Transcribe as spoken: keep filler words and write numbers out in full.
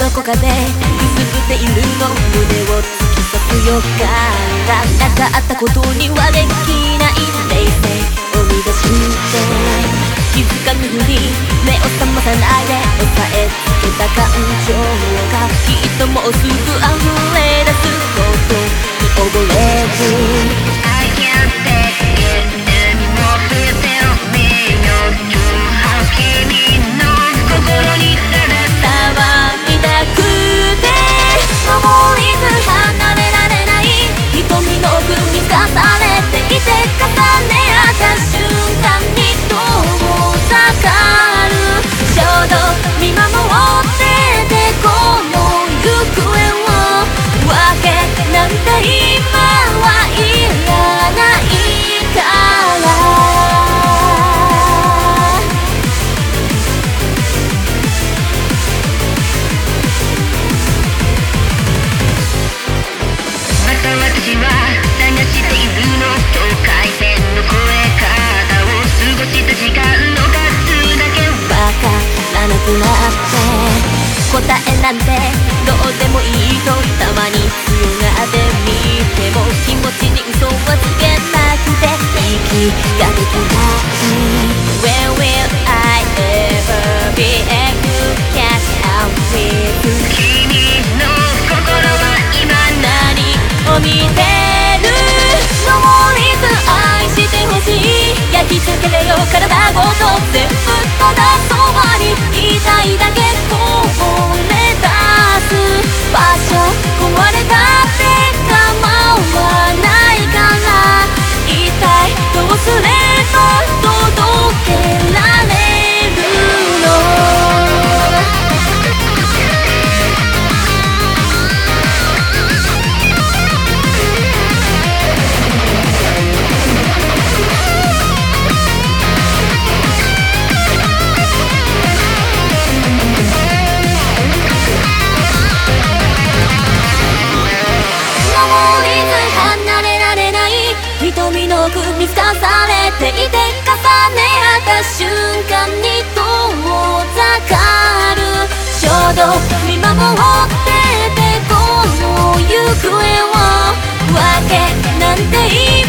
どこかでくすぶっているの胸を突き刺す予感がなかったことにはできない冷静を乱して気づかぬふり目を覚まさないで押さえつけた感情がきっともうすぐ溢れ出すことに溺れる I can't take it anymore 全てを見よう君の心に触りたくて守りず離れられない瞳の奥に刺されていて重ね合った瞬間に遠ざかるちょうど見守っててこの行方をわけなんて今はいらないから私は探しているの境界線の越え方を過ごした時間の数だけわからなくなって答えなんてどうでもいいとたまに強がってみても気持ちに嘘はつけなくて息ができない When will I ever be able to catch up with you 君の心は今何を見てる守りず愛してほしい焼き付けれよ体ごと全部ただそばにいたいだけこぼれ出す場所壊れたって構わないから一体どうすれば届けられるの瞳の奥に透かされていて重ね合った瞬間に遠ざかるちょうど見守っててこの行方をわけなんていい